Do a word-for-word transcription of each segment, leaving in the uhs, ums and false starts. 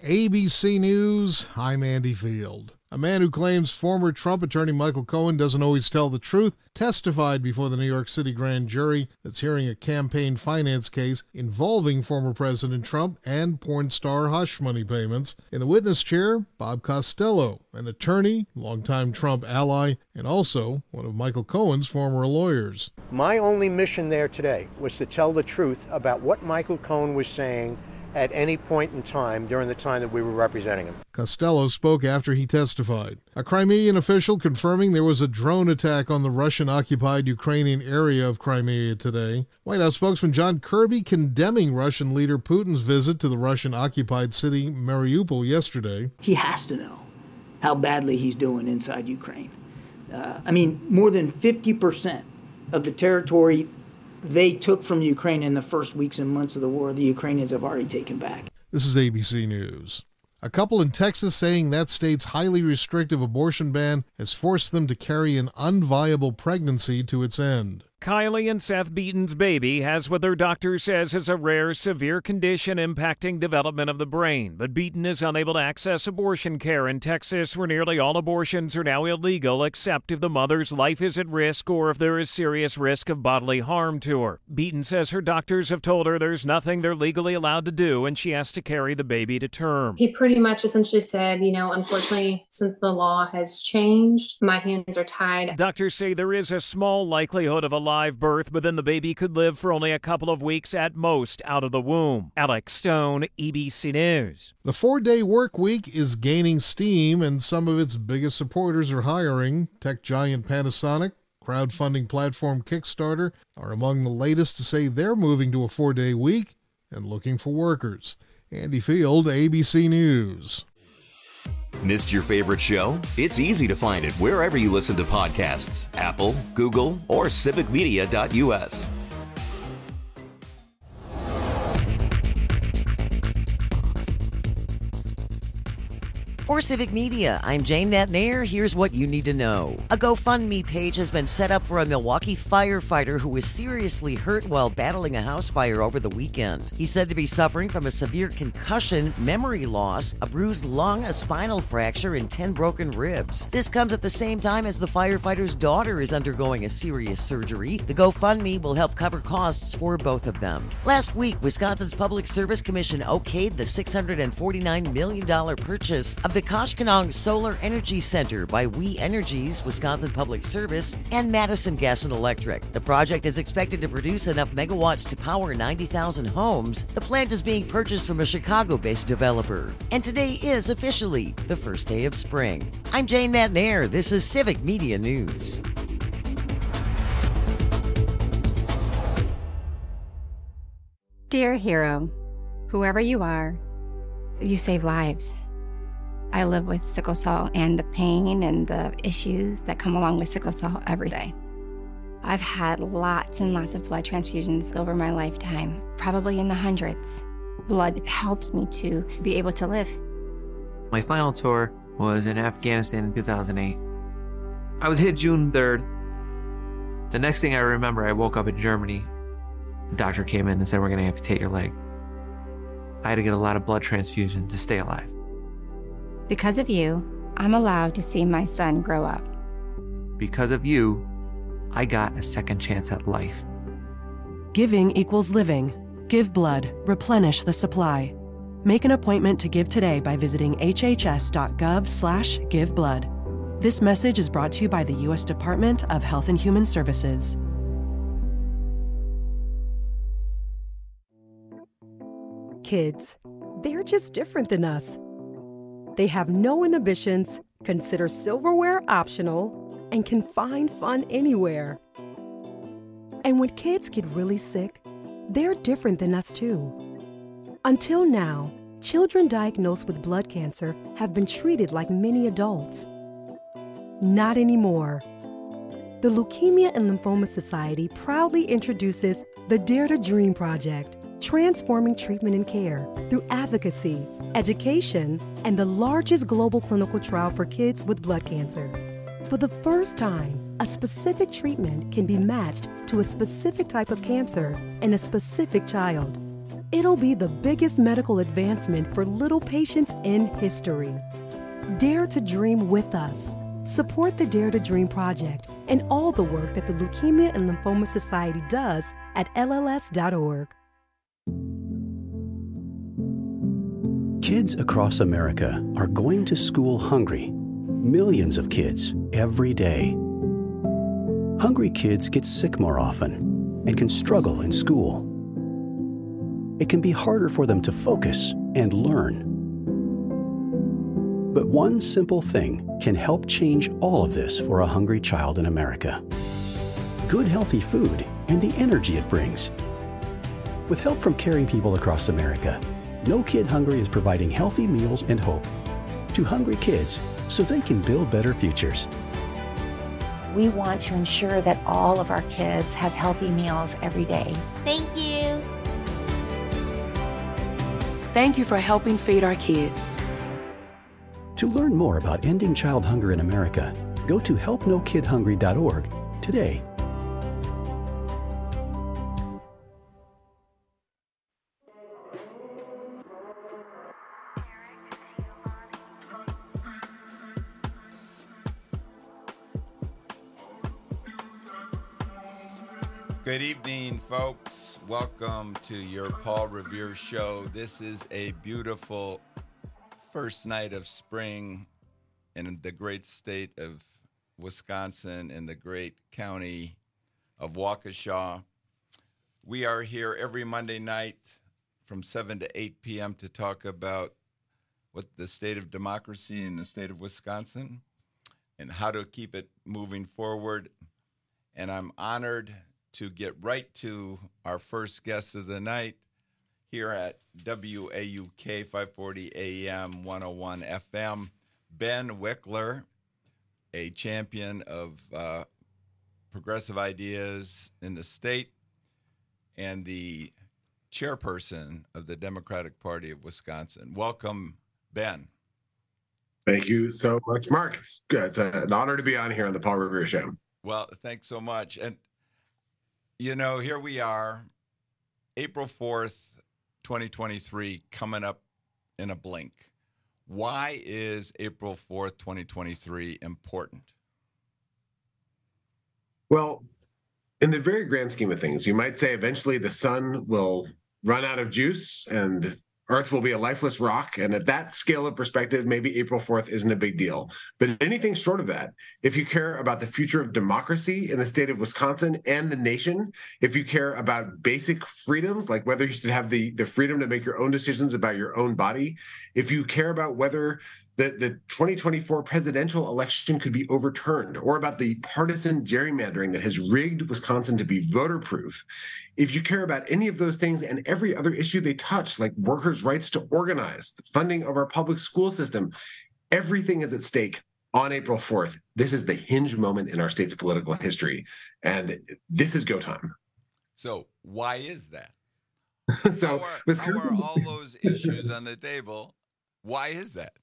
A B C News, I'm Andy Field. A man who claims former Trump attorney Michael Cohen doesn't always tell the truth testified before the New York City grand jury that's hearing a campaign finance case involving former President Trump and porn star hush money payments. In the witness chair, Bob Costello, an attorney, longtime Trump ally, and also one of Michael Cohen's former lawyers. My only mission there today was to tell the truth about what Michael Cohen was saying at any point in time during the time that we were representing him. Costello spoke after he testified. A Crimean official confirming there was a drone attack on the Russian-occupied Ukrainian area of Crimea today. White House spokesman John Kirby condemning Russian leader Putin's visit to the Russian-occupied city Mariupol yesterday. He has to know how badly he's doing inside Ukraine. Uh, I mean, more than fifty percent of the territory they took from Ukraine in the first weeks and months of the war, the Ukrainians have already taken back. This is A B C News. A couple in Texas saying that state's highly restrictive abortion ban has forced them to carry an unviable pregnancy to its end. Kylie and Seth Beaton's baby has what their doctor says is a rare, severe condition impacting development of the brain. But Beaton is unable to access abortion care in Texas, where nearly all abortions are now illegal, except if the mother's life is at risk or if there is serious risk of bodily harm to her. Beaton says her doctors have told her there's nothing they're legally allowed to do, and she has to carry the baby to term. He pretty much essentially said, you know, unfortunately, since the law has changed, my hands are tied. Doctors say there is a small likelihood of a live birth, but then the baby could live for only a couple of weeks at most out of the womb. Alex Stone, E B C News. The four-day work week is gaining steam, and some of its biggest supporters are hiring. Tech giant Panasonic, crowdfunding platform Kickstarter are among the latest to say they're moving to a four-day week and looking for workers. Andy Field, A B C News. Missed your favorite show? It's easy to find it wherever you listen to podcasts. Apple, Google, or civic media dot U S. For Civic Media, I'm Jane Natnair. Here's what you need to know. A GoFundMe page has been set up for a Milwaukee firefighter who was seriously hurt while battling a house fire over the weekend. He's said to be suffering from a severe concussion, memory loss, a bruised lung, a spinal fracture, and ten broken ribs. This comes at the same time as the firefighter's daughter is undergoing a serious surgery. The GoFundMe will help cover costs for both of them. Last week, Wisconsin's Public Service Commission okayed the six hundred forty-nine million dollars purchase of the Koshkonong Solar Energy Center by We Energies, Wisconsin Public Service, and Madison Gas and Electric. The project is expected to produce enough megawatts to power ninety thousand homes. The plant is being purchased from a Chicago-based developer. And today is officially the first day of spring. I'm Jane Natnair. This is Civic Media News. Dear hero, whoever you are, you save lives. I live with sickle cell and the pain and the issues that come along with sickle cell every day. I've had lots and lots of blood transfusions over my lifetime, probably in the hundreds. Blood helps me to be able to live. My final tour was in Afghanistan in two thousand eight. I was hit June third. The next thing I remember, I woke up in Germany. The doctor came in and said, "We're going to amputate your leg." I had to get a lot of blood transfusion to stay alive. Because of you, I'm allowed to see my son grow up. Because of you, I got a second chance at life. Giving equals living. Give blood. Replenish the supply. Make an appointment to give today by visiting hhs.gov slash give blood. This message is brought to you by the U S Department of Health and Human Services. Kids, they're just different than us. They have no inhibitions, consider silverware optional, and can find fun anywhere. And when kids get really sick, they're different than us too. Until now, children diagnosed with blood cancer have been treated like many adults. Not anymore. The Leukemia and Lymphoma Society proudly introduces the Dare to Dream Project, transforming treatment and care through advocacy, education, and the largest global clinical trial for kids with blood cancer. For the first time, a specific treatment can be matched to a specific type of cancer in a specific child. It'll be the biggest medical advancement for little patients in history. Dare to dream with us. Support the Dare to Dream Project and all the work that the Leukemia and Lymphoma Society does at L L S dot org. Kids across America are going to school hungry. Millions of kids every day. Hungry kids get sick more often and can struggle in school. It can be harder for them to focus and learn. But one simple thing can help change all of this for a hungry child in America. Good, healthy food and the energy it brings. With help from caring people across America, No Kid Hungry is providing healthy meals and hope to hungry kids so they can build better futures. We want to ensure that all of our kids have healthy meals every day. Thank you. Thank you for helping feed our kids. To learn more about ending child hunger in America, go to help no kid hungry dot org today. Good evening, folks. Welcome to your Paul Revere Show. This is a beautiful first night of spring in the great state of Wisconsin and the great county of Waukesha. We are here every Monday night from seven to eight p.m. to talk about what the state of democracy in the state of Wisconsin and how to keep it moving forward. And I'm honored to get right to our first guest of the night here at W A U K five forty A M one oh one F M, Ben Wickler, a champion of uh, progressive ideas in the state and the chairperson of the Democratic Party of Wisconsin. Welcome, Ben. Thank you so much, Mark. It's, it's an honor to be on here on the Paul Revere Show. Well, thanks so much. And, you know, here we are, April fourth, twenty twenty-three, coming up in a blink. Why is April fourth, twenty twenty-three important? Well, in the very grand scheme of things, you might say eventually the sun will run out of juice and Earth will be a lifeless rock. And at that scale of perspective, maybe April fourth isn't a big deal. But anything short of that, if you care about the future of democracy in the state of Wisconsin and the nation, if you care about basic freedoms, like whether you should have the, the freedom to make your own decisions about your own body, if you care about whether the, the twenty twenty-four presidential election could be overturned, or about the partisan gerrymandering that has rigged Wisconsin to be voter-proof, if you care about any of those things and every other issue they touch, like workers' rights to organize, the funding of our public school system, everything is at stake on April fourth. This is the hinge moment in our state's political history, and this is go time. So why is that? so how are, how are all those issues on the table? Why is that?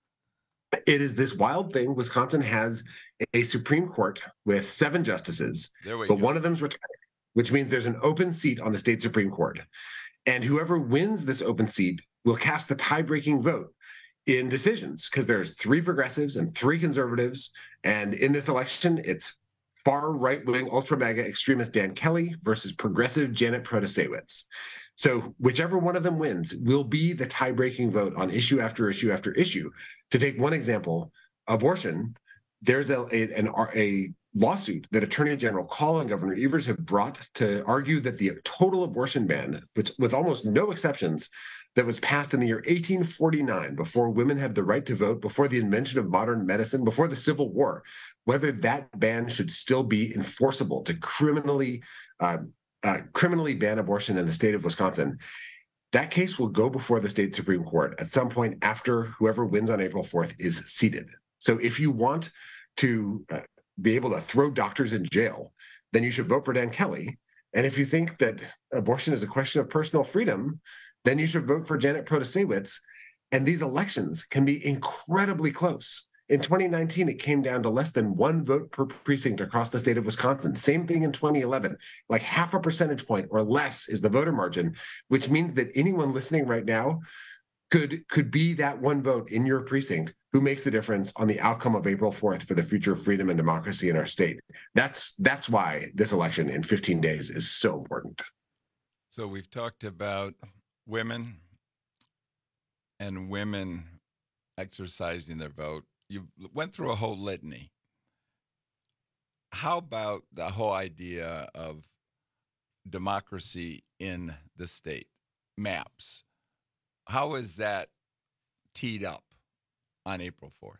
It is this wild thing. Wisconsin has a Supreme Court with seven justices, there we but go. one of them's retired, which means there's an open seat on the state Supreme Court. And whoever wins this open seat will cast the tie-breaking vote in decisions, because there's three progressives and three conservatives. And in this election, it's far right-wing, ultra-MAGA extremist Dan Kelly versus progressive Janet Protasewicz. So whichever one of them wins will be the tie-breaking vote on issue after issue after issue. To take one example, abortion, there's a, a, an, a lawsuit that Attorney General Call and Governor Evers have brought to argue that the total abortion ban, which with almost no exceptions, that was passed in the year eighteen forty-nine, before women had the right to vote, before the invention of modern medicine, before the Civil War, whether that ban should still be enforceable to criminally uh, uh, criminally ban abortion in the state of Wisconsin. That case will go before the state Supreme Court at some point after whoever wins on April fourth is seated. So if you want to uh, be able to throw doctors in jail, then you should vote for Dan Kelly. And if you think that abortion is a question of personal freedom, then you should vote for Janet Protasewicz. And these elections can be incredibly close. In twenty nineteen, it came down to less than one vote per precinct across the state of Wisconsin. Same thing in twenty eleven. Like half a percentage point or less is the voter margin, which means that anyone listening right now could could be that one vote in your precinct who makes the difference on the outcome of April fourth for the future of freedom and democracy in our state. That's that's why this election in fifteen days is so important. So we've talked about women and women exercising their vote. You went through a whole litany. How about the whole idea of democracy in the state? Maps. How is that teed up on April fourth?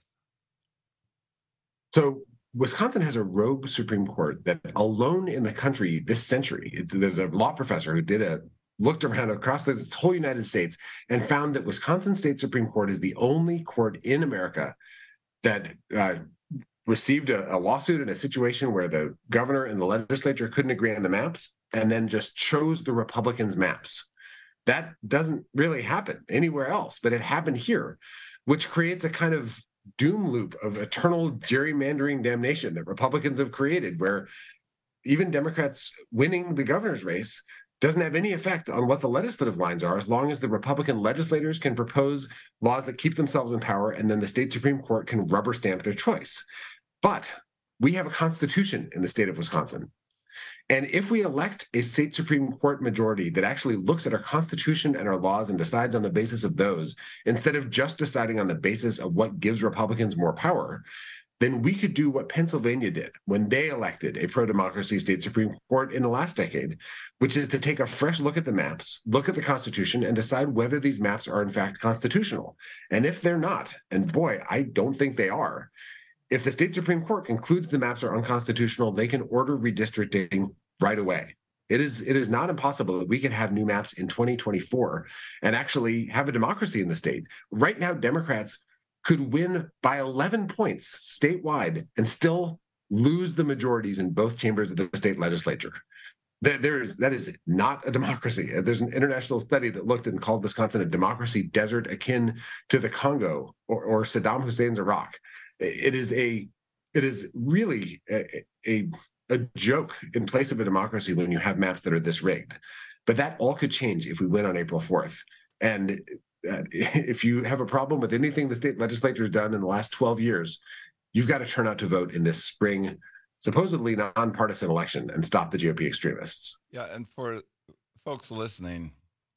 So Wisconsin has a rogue Supreme Court that alone in the country this century, it's, there's a law professor who did a looked around across the whole United States and found that Wisconsin State Supreme Court is the only court in America that uh, received a, a lawsuit in a situation where the governor and the legislature couldn't agree on the maps and then just chose the Republicans' maps. That doesn't really happen anywhere else, but it happened here, which creates a kind of doom loop of eternal gerrymandering damnation that Republicans have created, where even Democrats winning the governor's race doesn't have any effect on what the legislative lines are, as long as the Republican legislators can propose laws that keep themselves in power, and then the state Supreme Court can rubber stamp their choice. But we have a constitution in the state of Wisconsin. And if we elect a state Supreme Court majority that actually looks at our Constitution and our laws and decides on the basis of those, instead of just deciding on the basis of what gives Republicans more power, then we could do what Pennsylvania did when they elected a pro-democracy state Supreme Court in the last decade, which is to take a fresh look at the maps, look at the Constitution, and decide whether these maps are in fact constitutional. And if they're not, and boy, I don't think they are, if the state Supreme Court concludes the maps are unconstitutional, they can order redistricting right away. It is it is not impossible that we could have new maps in twenty twenty-four and actually have a democracy in the state. Right now, Democrats could win by eleven points statewide and still lose the majorities in both chambers of the state legislature. There, there is, that is not a democracy. There's an international study that looked and called Wisconsin a democracy desert akin to the Congo or, or Saddam Hussein's Iraq. It is a, it is really a, a, a joke in place of a democracy when you have maps that are this rigged. But that all could change if we win on April fourth. And uh, if you have a problem with anything the state legislature has done in the last twelve years, you've got to turn out to vote in this spring, supposedly nonpartisan election and stop the G O P extremists. Yeah, and for folks listening,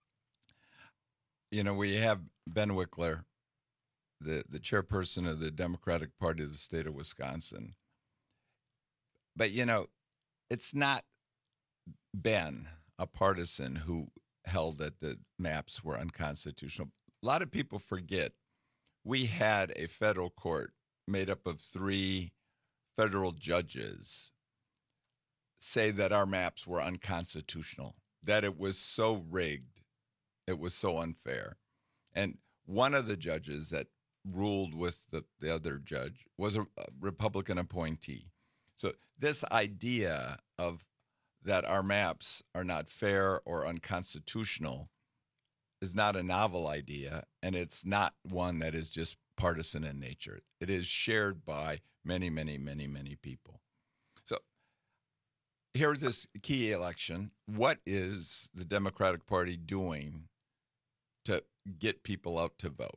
you know, we have Ben Wickler, the, the chairperson of the Democratic Party of the state of Wisconsin. But, you know, it's not Ben, a partisan, who held that the maps were unconstitutional. A lot of people forget we had a federal court made up of three federal judges say that our maps were unconstitutional, that it was so rigged, it was so unfair. And one of the judges that ruled with the, the other judge was a, a Republican appointee. So this idea of that our maps are not fair or unconstitutional is not a novel idea, and it's not one that is just partisan in nature. It is shared by many, many, many, many people. So here's this key election. What is the Democratic Party doing to get people out to vote?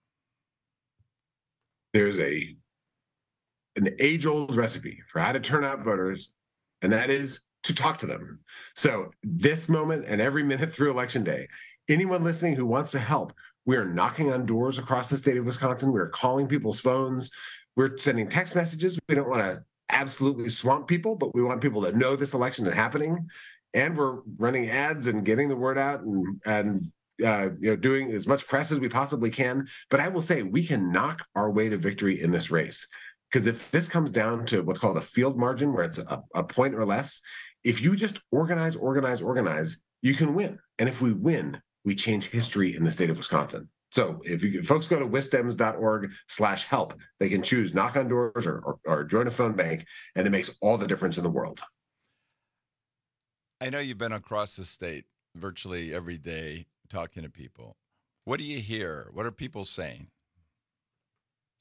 There's a an age-old recipe for how to turn out voters, and that is to talk to them. So this moment and every minute through Election Day, anyone listening who wants to help, we are knocking on doors across the state of Wisconsin. We're calling people's phones. We're sending text messages. We don't want to absolutely swamp people, but we want people to know this election is happening. And we're running ads and getting the word out and, and uh, you know, doing as much press as we possibly can. But I will say we can knock our way to victory in this race. Because if this comes down to what's called a field margin, where it's a, a point or less, if you just organize, organize, organize, you can win. And if we win, we change history in the state of Wisconsin. So if you if folks go to wisdems.org slash help, they can choose knock on doors or, or, or join a phone bank, and it makes all the difference in the world. I know you've been across the state virtually every day talking to people. What do you hear? What are people saying?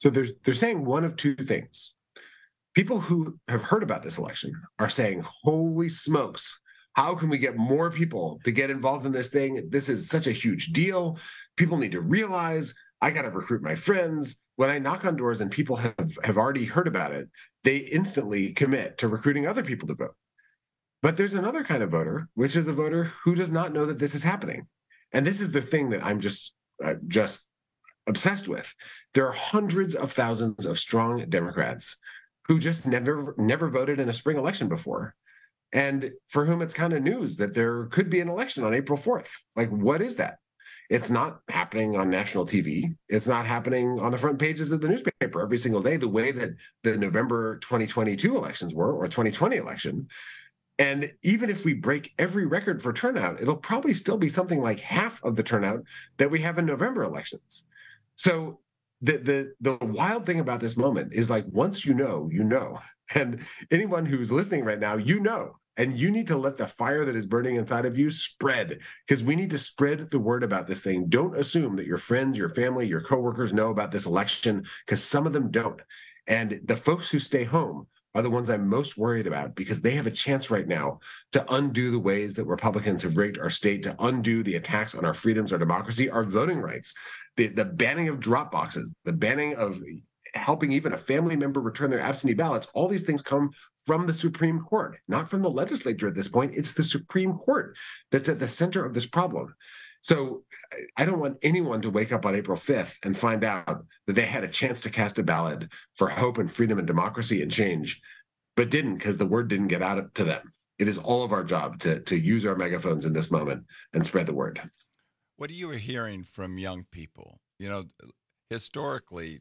So they're, they're saying one of two things. People who have heard about this election are saying, holy smokes, how can we get more people to get involved in this thing? This is such a huge deal. People need to realize I got to recruit my friends. When I knock on doors and people have, have already heard about it, they instantly commit to recruiting other people to vote. But there's another kind of voter, which is a voter who does not know that this is happening. And this is the thing that I'm just, uh, just obsessed with. There are hundreds of thousands of strong Democrats who just never, never voted in a spring election before, and for whom it's kind of news that there could be an election on April fourth. Like, what is that? It's not happening on national T V. It's not happening on the front pages of the newspaper every single day, the way that the November twenty twenty-two elections were, or twenty twenty election. And even if we break every record for turnout, it'll probably still be something like half of the turnout that we have in November elections. So the the the wild thing about this moment is, like, once you know, you know. And anyone who's listening right now, you know. And you need to let the fire that is burning inside of you spread, because we need to spread the word about this thing. Don't assume that your friends, your family, your coworkers know about this election, because some of them don't. And the folks who stay home are the ones I'm most worried about, because they have a chance right now to undo the ways that Republicans have rigged our state, to undo the attacks on our freedoms, our democracy, our voting rights, the, the banning of drop boxes, the banning of helping even a family member return their absentee ballots. All these things come from the Supreme Court, not from the legislature at this point. It's the Supreme Court that's at the center of this problem. So I don't want anyone to wake up on April fifth and find out that they had a chance to cast a ballot for hope and freedom and democracy and change, but didn't, because the word didn't get out to them. It is all of our job to, to use our megaphones in this moment and spread the word. What are you hearing from young people? You know, historically,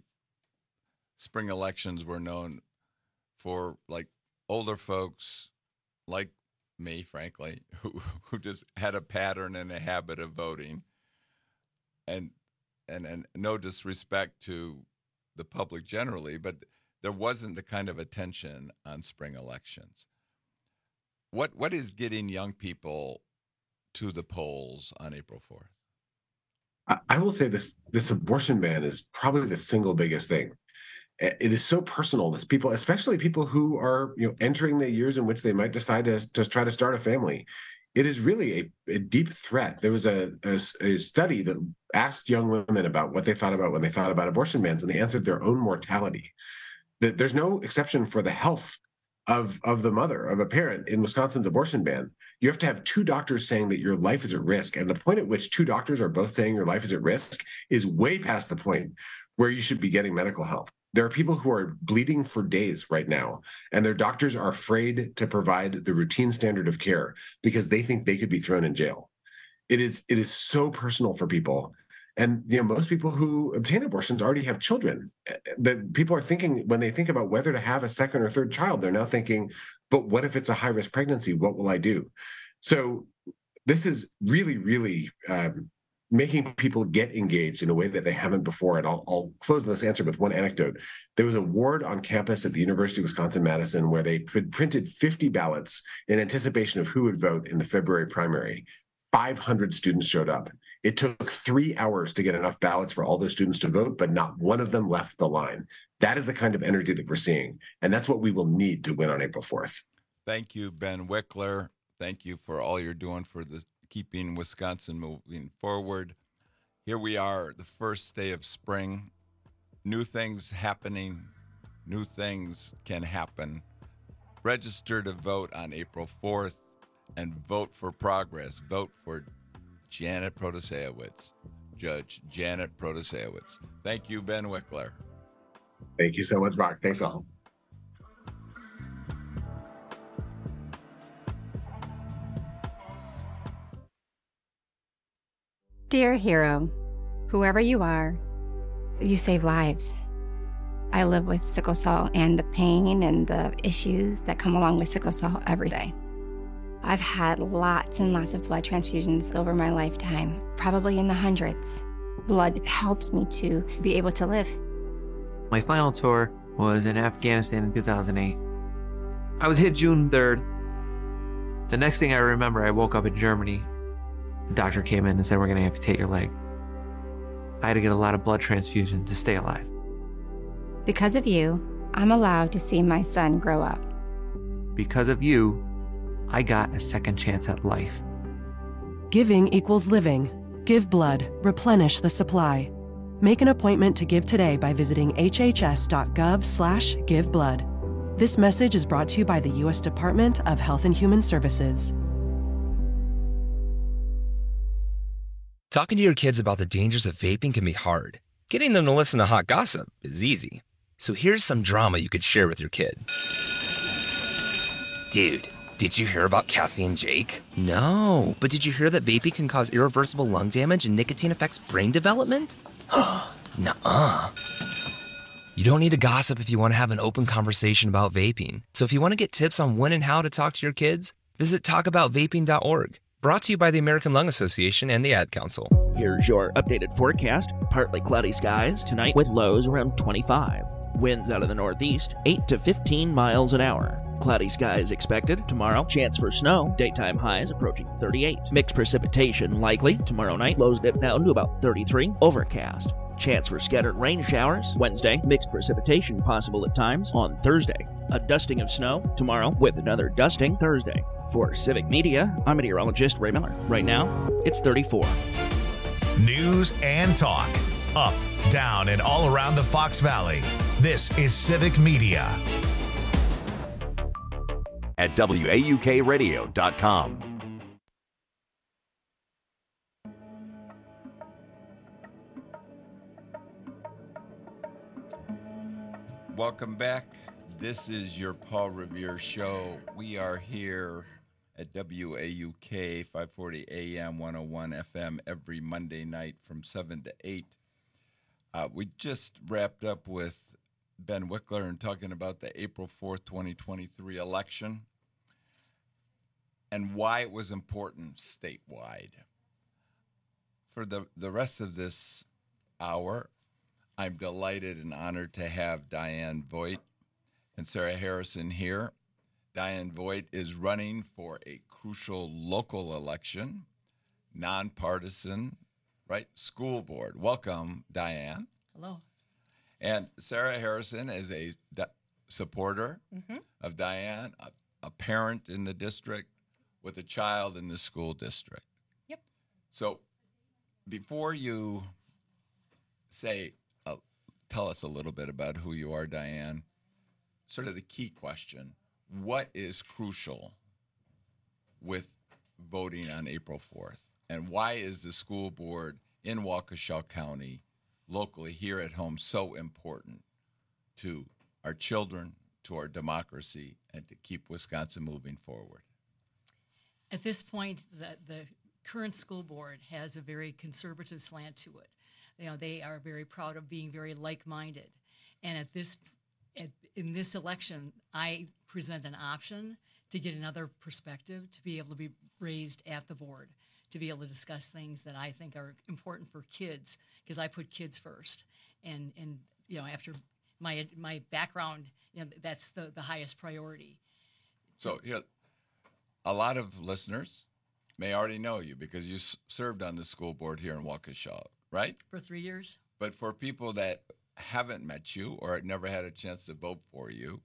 spring elections were known for, like, older folks like me, frankly, who, who just had a pattern and a habit of voting. And, and, and no disrespect to the public generally, but there wasn't the kind of attention on spring elections. What what is getting young people to the polls on April fourth? I, I will say this, this abortion ban is probably the single biggest thing. It is so personal to people, especially people who are, you know, entering the years in which they might decide to, to try to start a family. It is really a, a deep threat. There was a, a, a study that asked young women about what they thought about when they thought about abortion bans, and they answered their own mortality. That there's no exception for the health of, of the mother, of a parent in Wisconsin's abortion ban. You have to have two doctors saying that your life is at risk. And the point at which two doctors are both saying your life is at risk is way past the point where you should be getting medical help. There are people who are bleeding for days right now, and their doctors are afraid to provide the routine standard of care because they think they could be thrown in jail. It is it is so personal for people. And, you know, most people who obtain abortions already have children. That people are thinking, when they think about whether to have a second or third child, they're now thinking, but what if it's a high-risk pregnancy? What will I do? So this is really, really um, making people get engaged in a way that they haven't before. And I'll, I'll close this answer with one anecdote. There was a ward on campus at the University of Wisconsin-Madison where they printed fifty ballots in anticipation of who would vote in the February primary. five hundred students showed up. It took three hours to get enough ballots for all those students to vote, but not one of them left the line. That is the kind of energy that we're seeing. And that's what we will need to win on April fourth. Thank you, Ben Wickler. Thank you for all you're doing for the keeping Wisconsin moving forward. Here we are, the first day of spring. New things happening. New things can happen. Register to vote on April fourth and vote for progress. Vote for Janet Protasewicz, Judge Janet Protasewicz. Thank you, Ben Wickler. Thank you so much, Mark. Thanks all. Dear hero, whoever you are, you save lives. I live with sickle cell and the pain and the issues that come along with sickle cell every day. I've had lots and lots of blood transfusions over my lifetime, probably in the hundreds. Blood helps me to be able to live. My final tour was in Afghanistan in two thousand eight. I was hit June third. The next thing I remember, I woke up in Germany. The doctor came in and said, we're going to amputate your leg. I had to get a lot of blood transfusion to stay alive. Because of you, I'm allowed to see my son grow up. Because of you, I got a second chance at life. Giving equals living. Give blood. Replenish the supply. Make an appointment to give today by visiting hhs.gov slash give blood. This message is brought to you by the U S Department of Health and Human Services. Talking to your kids about the dangers of vaping can be hard. Getting them to listen to hot gossip is easy. So here's some drama you could share with your kid. Dude, did you hear about Cassie and Jake? No, but did you hear that vaping can cause irreversible lung damage and nicotine affects brain development? Nuh-uh. You don't need to gossip if you want to have an open conversation about vaping. So if you want to get tips on when and how to talk to your kids, visit talk about vaping dot org. Brought to you by the American Lung Association and the Ad Council. Here's your updated forecast. Partly cloudy skies tonight with lows around twenty-five. Winds out of the northeast, eight to fifteen miles an hour. Cloudy skies expected tomorrow. Chance for snow. Daytime highs approaching thirty-eight. Mixed precipitation likely tomorrow night. Lows dip down to about thirty-three. Overcast. Chance for scattered rain showers Wednesday. Mixed precipitation possible at times on Thursday. A dusting of snow tomorrow with another dusting Thursday. For Civic Media, I'm meteorologist Ray Miller. Right now, it's thirty-four. News and talk. Up, down, and all around the Fox Valley. This is Civic Media. At W A U K radio dot com. Welcome back. This is your Paul Revere Show. We are here at W A U K five forty A M, one oh one F M every Monday night from seven to eight. Uh, we just wrapped up with Ben Wickler and talking about the April fourth, twenty twenty-three election and why it was important statewide. For the, the rest of this hour, I'm delighted and honored to have Diane Voigt and Sarah Harrison here. Diane Voigt is running for a crucial local election, nonpartisan, right, school board. Welcome, Diane. Hello. And Sarah Harrison is a d- supporter Mm-hmm. of Diane, a, a parent in the district with a child in the school district. Yep. So before you say, uh, tell us a little bit about who you are, Diane, sort of the key question, what is crucial with voting on April fourth? And why is the school board in Waukesha County, locally here at home, so important to our children, to our democracy, and to keep Wisconsin moving forward? At this point, the, the current school board has a very conservative slant to it. You know, they are very proud of being very like-minded. And at this, at, in this election, I present an option to get another perspective, to be able to be raised at the board, to be able to discuss things that I think are important for kids, because I put kids first. And, and you know, after my my background, you know, that's the, the highest priority. So, you know, a lot of listeners may already know you because you s- served on the school board here in Waukesha, right? For three years. But for people that haven't met you or never had a chance to vote for you,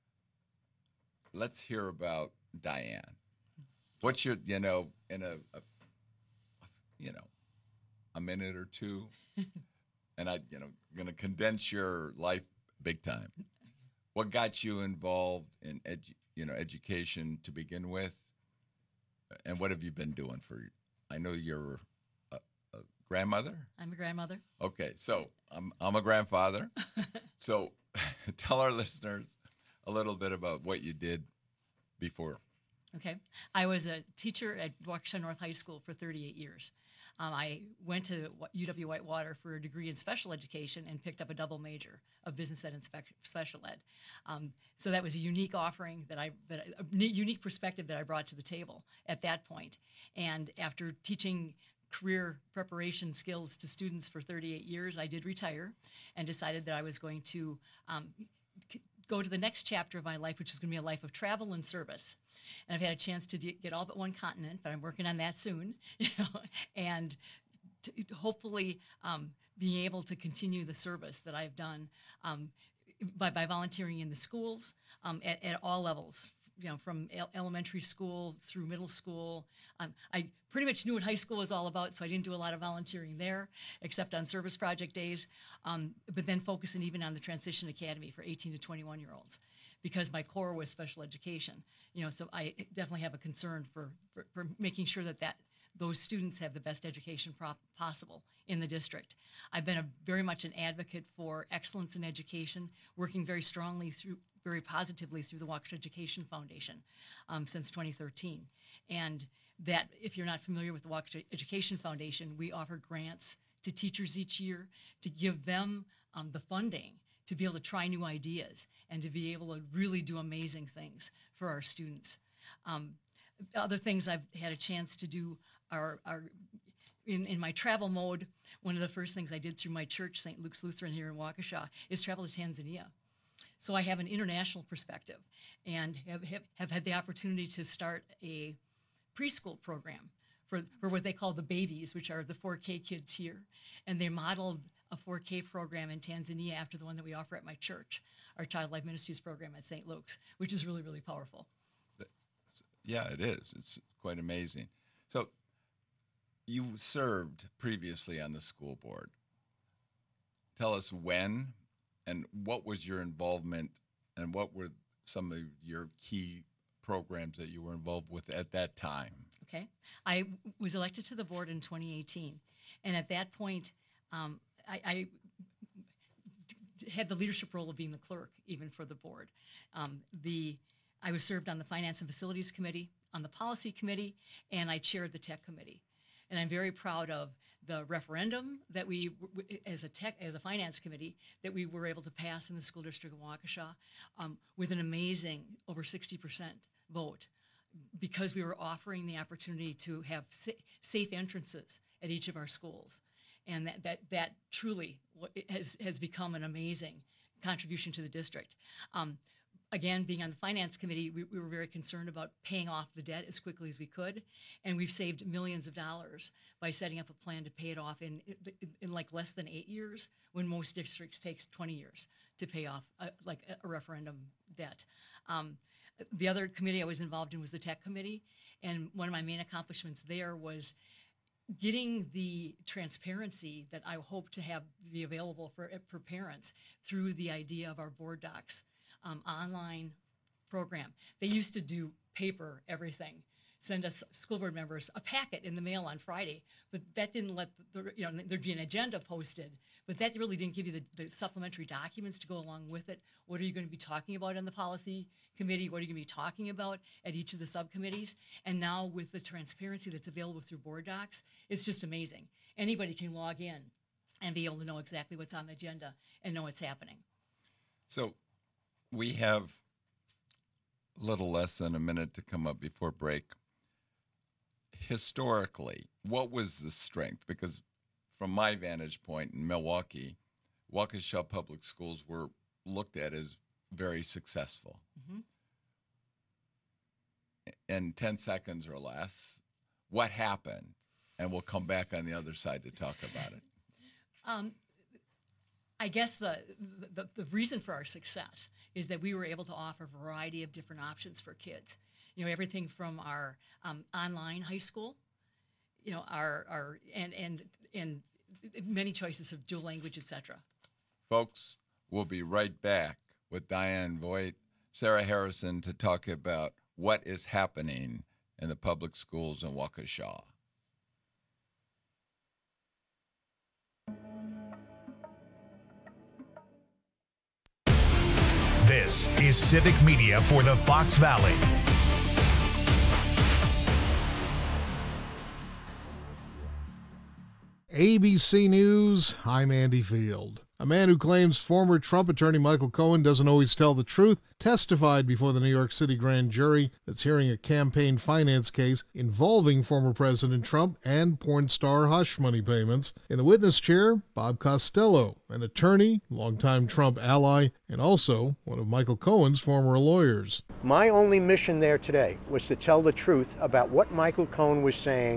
let's hear about Diane. What's your, you know, in a, a you know, a minute or two, and I, you know, going to condense your life big time. What got you involved in, edu- you know, education to begin with, and what have you been doing for? I know you're a, a grandmother. I'm a grandmother. Okay, so I'm I'm a grandfather. So tell our listeners a little bit about what you did before. Okay. I was a teacher at Waukesha North High School for thirty-eight years. Um, I went to U W Whitewater for a degree in special education and picked up a double major of business ed and spec- special ed. Um, so that was a unique offering that I, that I, a unique perspective that I brought to the table at that point. And after teaching career preparation skills to students for thirty-eight years, I did retire and decided that I was going to um, c- go to the next chapter of my life, which is going to be a life of travel and service. And I've had a chance to de- get all but one continent, but I'm working on that soon, you know, and to hopefully um, being able to continue the service that I've done um, by, by volunteering in the schools um, at, at all levels, you know, from el- elementary school through middle school. Um, I pretty much knew what high school was all about, so I didn't do a lot of volunteering there, except on service project days, um, but then focusing even on the Transition Academy for eighteen to twenty-one-year-olds, because my core was special education. You know, so I definitely have a concern for, for, for making sure that, that those students have the best education prop possible in the district. I've been a, very much an advocate for excellence in education, working very strongly through, very positively through the Waukesha Education Foundation um, since twenty thirteen. And that, if you're not familiar with the Waukesha Education Foundation, we offer grants to teachers each year to give them um, the funding to be able to try new ideas and to be able to really do amazing things for our students. Um, other things I've had a chance to do are, are in, in my travel mode. One of the first things I did through my church, Saint Luke's Lutheran here in Waukesha, is travel to Tanzania. So I have an international perspective and have, have, have had the opportunity to start a preschool program for, for what they call the babies, which are the four K kids here. And they modeled a four K program in Tanzania after the one that we offer at my church, our Child Life Ministries program at Saint Luke's, which is really, really powerful. Yeah, it is. It's quite amazing. So you served previously on the school board. Tell us when and what was your involvement and what were some of your key programs that you were involved with at that time? Okay. I was elected to the board in twenty eighteen. And at that point, um, I, I d- had the leadership role of being the clerk, even for the board. Um, the I was served on the Finance and Facilities Committee, on the Policy Committee, and I chaired the Tech Committee. And I'm very proud of the referendum that we, as a tech, as a finance committee, that we were able to pass in the school district of Waukesha um, with an amazing over sixty percent vote, because we were offering the opportunity to have sa- safe entrances at each of our schools. And that, that, that truly has, has become an amazing contribution to the district. Um, Again, being on the Finance Committee, we, we were very concerned about paying off the debt as quickly as we could, and we've saved millions of dollars by setting up a plan to pay it off in, in, in like less than eight years, when most districts takes twenty years to pay off a, like a referendum debt. Um, the other committee I was involved in was the Tech Committee, and one of my main accomplishments there was getting the transparency that I hope to have be available for, for parents through the idea of our board docs. Um, online program. They used to do paper everything, send us school board members a packet in the mail on Friday, but that didn't let, the, you know, there'd be an agenda posted, but that really didn't give you the, the supplementary documents to go along with it. What are you going to be talking about in the policy committee? What are you going to be talking about at each of the subcommittees? And now with the transparency that's available through board docs, it's just amazing. Anybody can log in and be able to know exactly what's on the agenda and know what's happening. So we have a little less than a minute to come up before break. Historically, what was the strength? Because from my vantage point in Milwaukee, Waukesha Public Schools were looked at as very successful. Mm-hmm. In ten seconds or less, what happened? And we'll come back on the other side to talk about it. Um, I guess the, the the reason for our success is that we were able to offer a variety of different options for kids. You know, everything from our um, online high school, you know, our our and and and many choices of dual language, et cetera. Folks, we'll be right back with Diane Voigt, Sarah Harrison, to talk about what is happening in the public schools in Waukesha. This is Civic Media for the Fox Valley. A B C News, I'm Andy Field. A man who claims former Trump attorney Michael Cohen doesn't always tell the truth testified before the New York City grand jury that's hearing a campaign finance case involving former President Trump and porn star hush money payments. In the witness chair, Bob Costello, an attorney, longtime Trump ally, and also one of Michael Cohen's former lawyers. My only mission there today was to tell the truth about what Michael Cohen was saying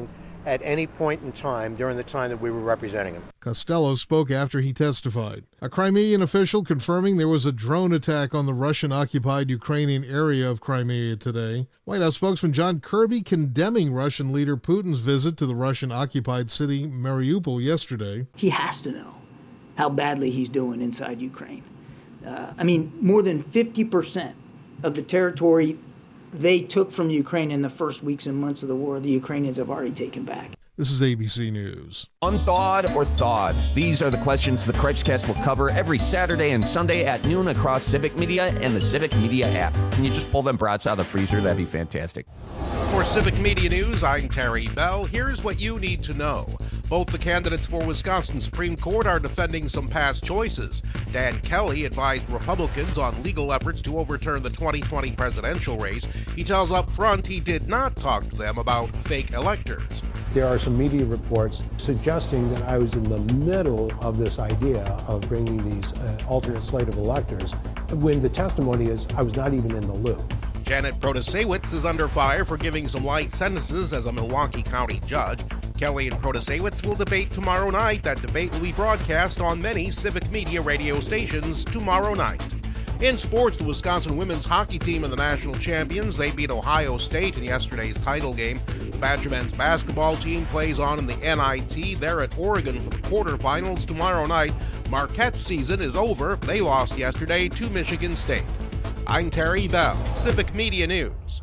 at any point in time during the time that we were representing him. Costello spoke after he testified. A Crimean official confirming there was a drone attack on the Russian-occupied Ukrainian area of Crimea today. White House spokesman John Kirby condemning Russian leader Putin's visit to the Russian-occupied city Mariupol yesterday. He has to know how badly he's doing inside Ukraine. Uh, I mean, more than fifty percent of the territory they took from Ukraine in the first weeks and months of the war, the Ukrainians have already taken back. This is A B C News. Unthawed or thawed? These are the questions the Cripescast will cover every Saturday and Sunday at noon across Civic Media and the Civic Media app. Can you just pull them brats out of the freezer? That'd be fantastic. For Civic Media News, I'm Terry Bell. Here's what you need to know. Both the candidates for Wisconsin Supreme Court are defending some past choices. Dan Kelly advised Republicans on legal efforts to overturn the twenty twenty presidential race. He tells up front he did not talk to them about fake electors. There are some media reports suggesting that I was in the middle of this idea of bringing these uh, alternate slate of electors, when the testimony is I was not even in the loop. Janet Protasewicz is under fire for giving some light sentences as a Milwaukee County judge. Kelly and Protasewicz will debate tomorrow night. That debate will be broadcast on many Civic Media radio stations tomorrow night. In sports, the Wisconsin women's hockey team are the national champions. They beat Ohio State in yesterday's title game. The Badger men's basketball team plays on in the N I T. They're at Oregon for the quarterfinals tomorrow night. Marquette's season is over. They lost yesterday to Michigan State. I'm Terry Bell, Civic Media News.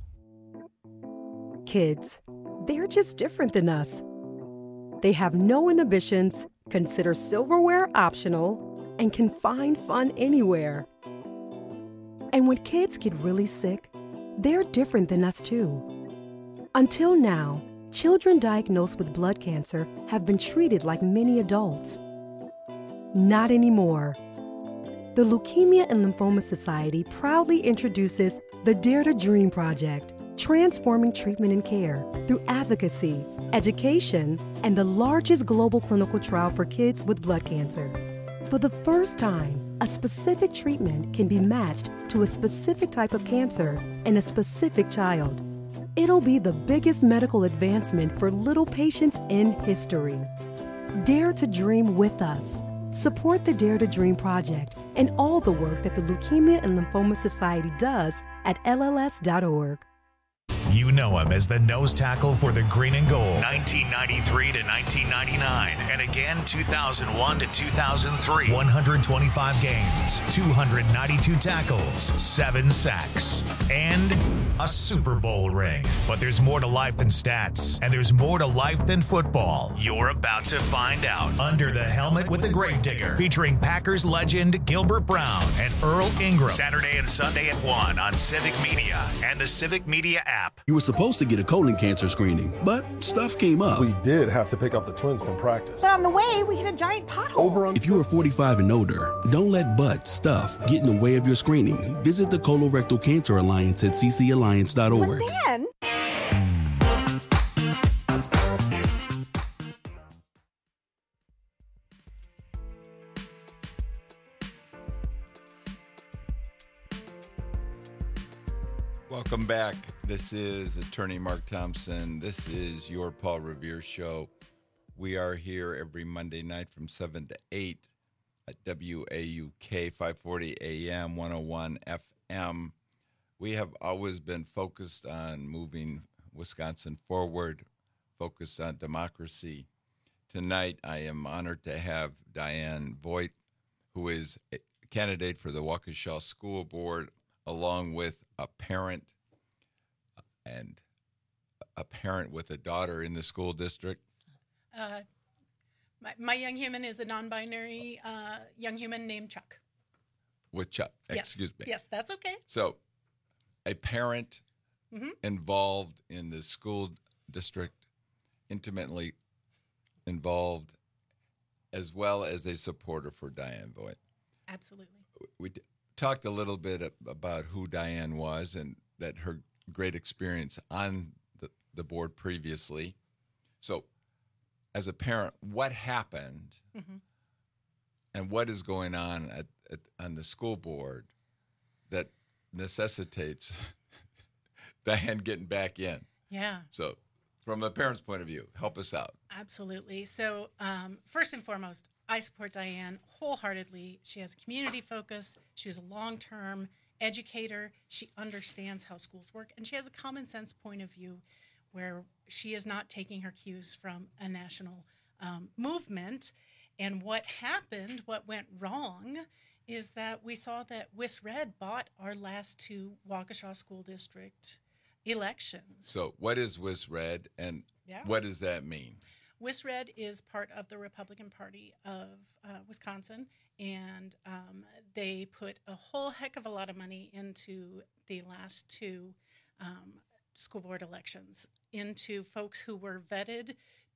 Kids, they're just different than us. They have no inhibitions, consider silverware optional, and can find fun anywhere. And when kids get really sick, they're different than us too. Until now, children diagnosed with blood cancer have been treated like many adults. Not anymore. The Leukemia and Lymphoma Society proudly introduces the Dare to Dream Project, transforming treatment and care through advocacy, education, and the largest global clinical trial for kids with blood cancer. For the first time, a specific treatment can be matched to a specific type of cancer in a specific child. It'll be the biggest medical advancement for little patients in history. Dare to dream with us. Support the Dare to Dream Project and all the work that the Leukemia and Lymphoma Society does at L L S dot org. You know him as the nose tackle for the green and gold, nineteen ninety-three to nineteen ninety-nine, and again two thousand one to two thousand three. one hundred twenty-five games, two hundred ninety-two tackles, seven sacks, and a Super Bowl ring. But there's more to life than stats, and there's more to life than football. You're about to find out. Under the Helmet with the Gravedigger, featuring Packers legend Gilbert Brown and Earl Ingram. Saturday and Sunday at one on Civic Media and the Civic Media app. You were supposed to get a colon cancer screening, but stuff came up. We did have to pick up the twins from practice. But on the way, we hit a giant pothole. Over on. If you are forty-five and older, don't let butt stuff get in the way of your screening. Visit the Colorectal Cancer Alliance at c c alliance dot org. But then... Welcome back. This is Attorney Mark Thompson. This is your Paul Revere Show. We are here every Monday night from seven to eight at W A U K, five forty A M, one oh one F M. We have always been focused on moving Wisconsin forward, focused on democracy. Tonight, I am honored to have Diane Voigt, who is a candidate for the Waukesha School Board, along with a parent and a parent with a daughter in the school district. Uh, my, my young human is a non-binary uh, young human named Chuck. With Chuck, Yes. excuse me. Yes, that's okay. So, a parent Mhm. involved in the school district, intimately involved, as well as a supporter for Diane Voigt. Absolutely. We d- talked a little bit ab- about who Diane was and that her great experience on the, the board previously. So, as a parent, what happened Mhm. and what is going on at, at on the school board that necessitates Diane getting back in? Yeah. So, from a parent's point of view. Help us out. Absolutely. So um, first and foremost, I support Diane wholeheartedly. She has a community focus. She was a long-term educator. She understands how schools work, and she has a common sense point of view where she is not taking her cues from a national um, movement. And what happened, what went wrong, is that we saw that WisRed bought our last two Waukesha School District elections. So what is WisRed, and Yeah. what does that mean? WisRed is part of the Republican Party of uh, Wisconsin, and um, they put a whole heck of a lot of money into the last two um, school board elections, into folks who were vetted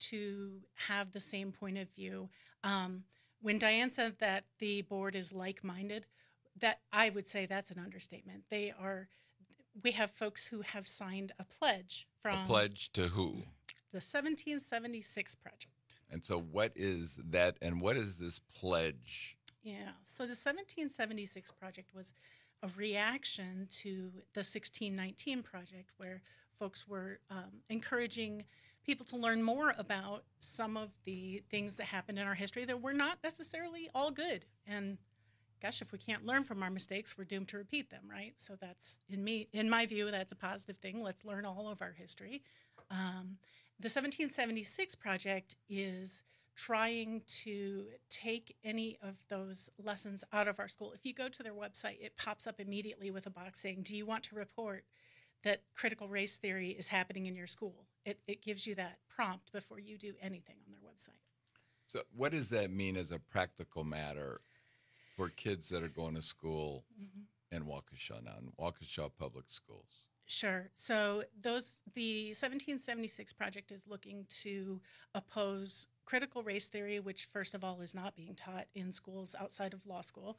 to have the same point of view. Um, when Diane said that the board is like-minded, that I would say that's an understatement. They are. We have folks who have signed a pledge from A pledge to who? the seventeen seventy-six project. And so what is that, and what is this pledge? Yeah, so the seventeen seventy-six project was a reaction to the sixteen nineteen project, where folks were um, encouraging people to learn more about some of the things that happened in our history that were not necessarily all good. And gosh, if we can't learn from our mistakes, we're doomed to repeat them, right? So that's, in me, in my view, that's a positive thing. Let's learn all of our history. Um, the seventeen seventy-six project is trying to take any of those lessons out of our school. If you go to their website, it pops up immediately with a box saying, do you want to report that critical race theory is happening in your school? It, it gives you that prompt before you do anything on their website. So what does that mean as a practical matter for kids that are going to school Mm-hmm. in Waukesha now, in Waukesha Public Schools? Sure. So those the seventeen seventy-six project is looking to oppose critical race theory, which first of all is not being taught in schools outside of law school.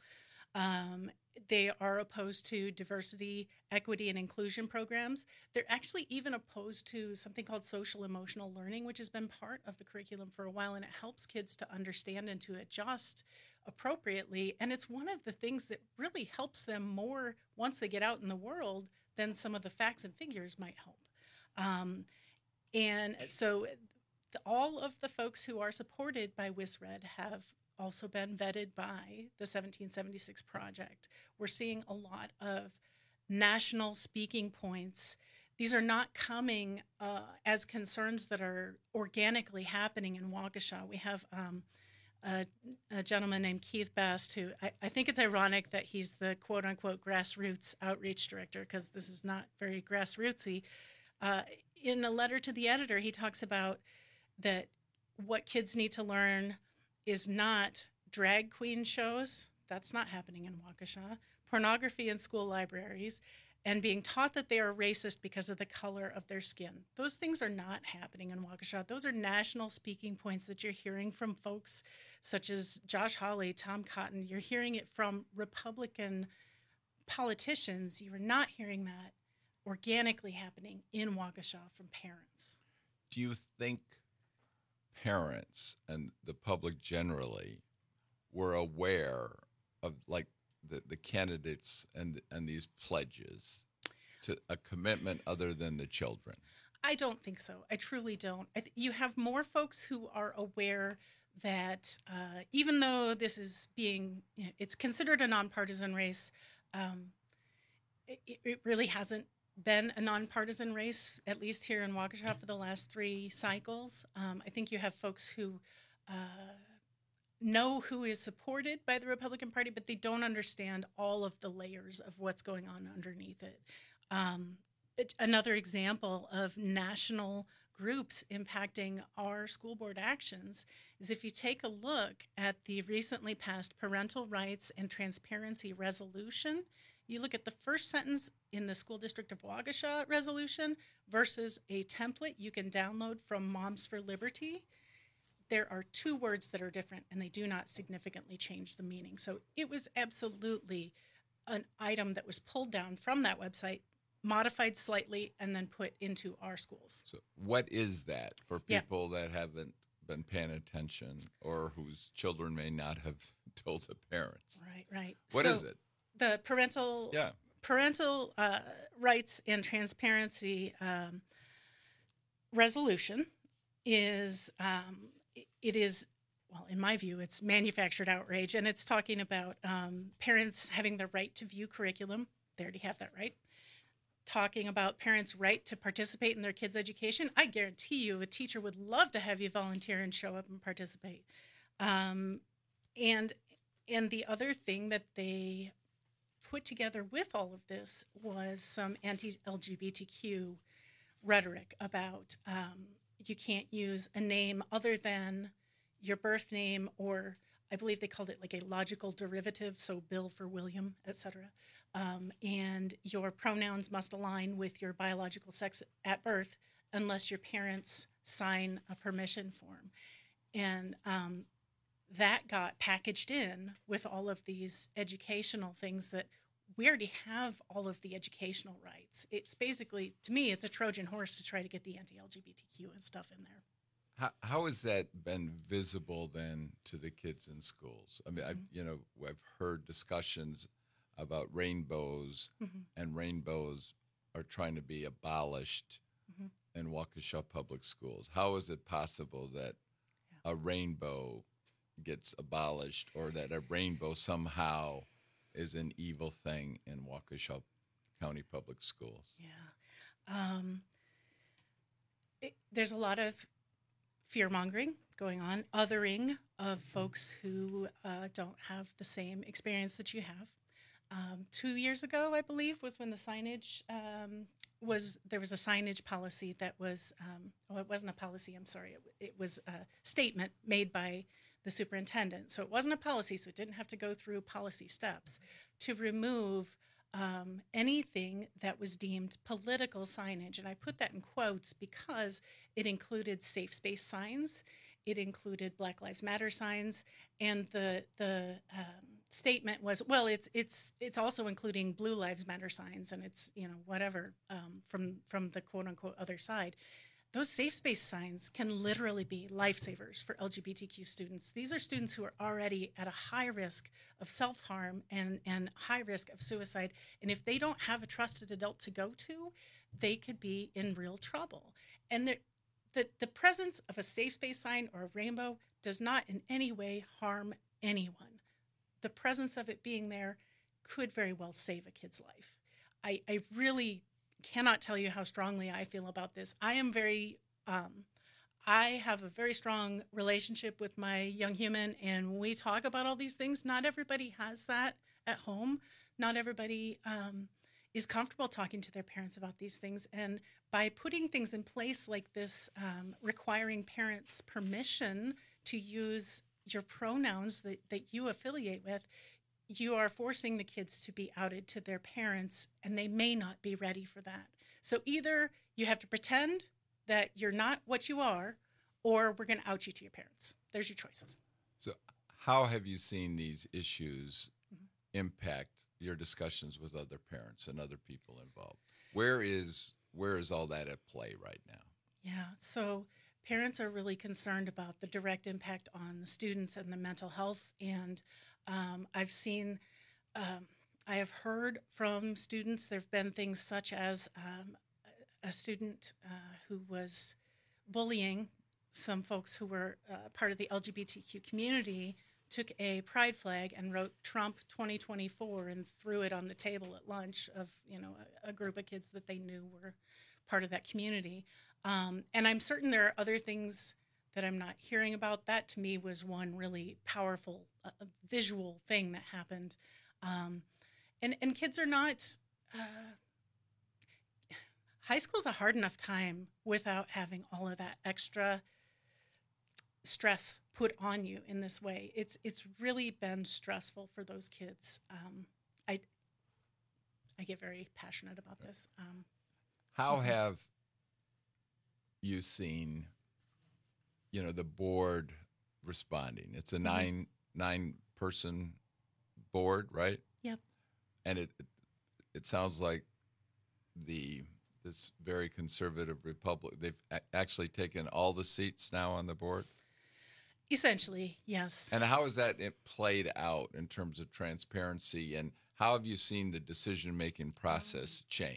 Um, they are opposed to diversity, equity, and inclusion programs. They're actually even opposed to something called social emotional learning, which has been part of the curriculum for a while, and it helps kids to understand and to adjust appropriately. And it's one of the things that really helps them more once they get out in the world than some of the facts and figures might help. Um, and so the, all of the folks who are supported by WisRed have also been vetted by the seventeen seventy-six project. We're seeing a lot of national speaking points. These are not coming uh, as concerns that are organically happening in Waukesha. We have um, a, a gentleman named Keith Best, who I, I think it's ironic that he's the quote-unquote grassroots outreach director, because this is not very grassrootsy. Uh, in a letter to the editor, he talks about that what kids need to learn is not drag queen shows. That's not happening in Waukesha. Pornography in school libraries, and being taught that they are racist because of the color of their skin. Those things are not happening in Waukesha. Those are national speaking points that you're hearing from folks such as Josh Hawley, Tom Cotton. You're hearing it from Republican politicians. You are not hearing that organically happening in Waukesha from parents. Do you think parents and the public generally were aware of, like, the, the candidates and and these pledges to a commitment other than the children? I don't think so. I truly don't. I th- you have more folks who are aware that uh, even though this is being, you know, it's considered a nonpartisan race, um, it, it really hasn't been a nonpartisan race, at least here in Waukesha, for the last three cycles. Um, I think you have folks who uh, know who is supported by the Republican Party, but they don't understand all of the layers of what's going on underneath it. Um, it another example of national groups impacting our school board actions is if you take a look at the recently passed Parental Rights and Transparency Resolution, you look at the first sentence in the School District of Waukesha resolution versus a template you can download from Moms for Liberty. There are two words that are different, and they do not significantly change the meaning. So it was absolutely an item that was pulled down from that website, modified slightly, and then put into our schools. So what is that for Yeah. people that haven't been paying attention or whose children may not have told the parents? Right, right. What So is it? The parental Yeah. parental uh, rights and transparency. Um, resolution is, um, it is, well, in my view, it's manufactured outrage, and it's talking about um, parents having the right to view curriculum. They already have that right. Talking about parents' right to participate in their kids' education. I guarantee you a teacher would love to have you volunteer and show up and participate. Um, and and the other thing that they put together with all of this was some anti-L G B T Q rhetoric about um, you can't use a name other than your birth name, or I believe they called it like a logical derivative, so Bill for William, et cetera. Um, and your pronouns must align with your biological sex at birth unless your parents sign a permission form. And um, that got packaged in with all of these educational things that we already have all of the educational rights. It's basically, to me, it's a Trojan horse to try to get the anti-L G B T Q and stuff in there. How, how has that been visible then to the kids in schools? I mean, mm-hmm. I've, you know, I've heard discussions about rainbows, mm-hmm. and rainbows are trying to be abolished mm-hmm. in Waukesha public schools. How is it possible that yeah. a rainbow gets abolished, or that a rainbow somehow is an evil thing in Waukesha County public schools? Yeah. Um, it, there's a lot of fear-mongering going on, othering of folks who uh, don't have the same experience that you have. Um, two years ago, I believe, was when the signage um, was, there was a signage policy that was, um, oh, it wasn't a policy, I'm sorry, it, it was a statement made by the superintendent. So it wasn't a policy, so it didn't have to go through policy steps to remove um, anything that was deemed political signage. And I put that in quotes because it included safe space signs, it included Black Lives Matter signs, and the the um, statement was, well, it's it's it's also including Blue Lives Matter signs, and it's, you know, whatever um, from from the quote unquote other side. Those safe space signs can literally be lifesavers for L G B T Q students. These are students who are already at a high risk of self-harm and, and high risk of suicide. And if they don't have a trusted adult to go to, they could be in real trouble. And the, the, the presence of a safe space sign or a rainbow does not in any way harm anyone. The presence of it being there could very well save a kid's life. I, I really cannot tell you how strongly I feel about this. I am very, um, I have a very strong relationship with my young human, and we talk about all these things. Not everybody has that at home. Not everybody um, is comfortable talking to their parents about these things. And by putting things in place like this, um, requiring parents' permission to use your pronouns that, that you affiliate with, you are forcing the kids to be outed to their parents, and they may not be ready for that. So either you have to pretend that you're not what you are, or we're going to out you to your parents. There's your choices. So how have you seen these issues mm-hmm. impact your discussions with other parents and other people involved? Where is where is all that at play right now? Yeah, so parents are really concerned about the direct impact on the students and the mental health. And um, I've seen, um, I have heard from students, there have been things such as um, a student uh, who was bullying some folks who were uh, part of the L G B T Q community, took a pride flag and wrote Trump twenty twenty-four and threw it on the table at lunch of, you know, a, a group of kids that they knew were part of that community. Um, and I'm certain there are other things that I'm not hearing about. That to me was one really powerful uh, visual thing that happened. Um, and, and kids are not, uh, high school's a hard enough time without having all of that extra stress put on you in this way. It's it's really been stressful for those kids. Um, I I get very passionate about this. Um, How have you seen, you know, the board responding? It's a nine mm-hmm. nine person board, right? Yep. And it it, it sounds like the this very conservative Republic, they've a- actually taken all the seats now on the board. Essentially, yes. And how has that it played out in terms of transparency, and how have you seen the decision-making process change?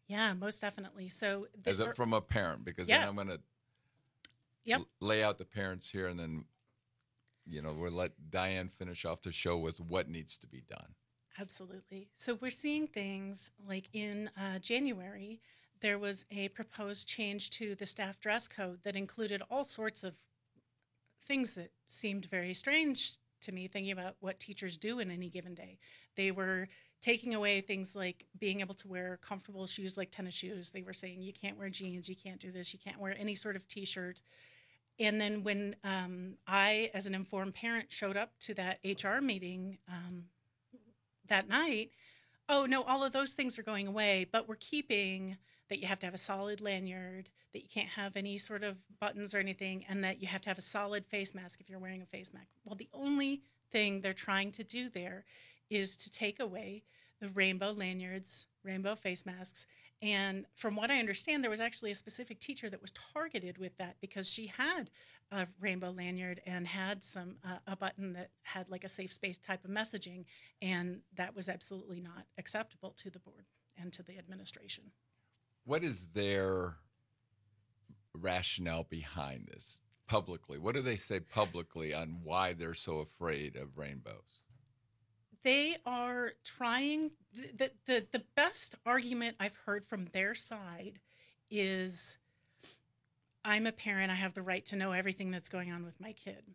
Yeah, most definitely. So the, As a, from a parent, because yeah. then I'm going to Yep. lay out the parents here, and then, you know, we'll let Diane finish off the show with what needs to be done. Absolutely. So we're seeing things like in uh, January, there was a proposed change to the staff dress code that included all sorts of things that seemed very strange to me, thinking about what teachers do in any given day. They were taking away things like being able to wear comfortable shoes like tennis shoes. They were saying you can't wear jeans, you can't do this, you can't wear any sort of T-shirt. And then when um, I, as an informed parent, showed up to that H R meeting um, that night, oh, no, all of those things are going away, but we're keeping that you have to have a solid lanyard, that you can't have any sort of buttons or anything, and that you have to have a solid face mask if you're wearing a face mask. Well, the only thing they're trying to do there is to take away the rainbow lanyards, rainbow face masks. And from what I understand, there was actually a specific teacher that was targeted with that because she had a rainbow lanyard and had some uh, a button that had like a safe space type of messaging, and that was absolutely not acceptable to the board and to the administration. What is their rationale behind this publicly? What do they say publicly on why they're so afraid of rainbows? They are trying, the, the, the best argument I've heard from their side is, I'm a parent, I have the right to know everything that's going on with my kid.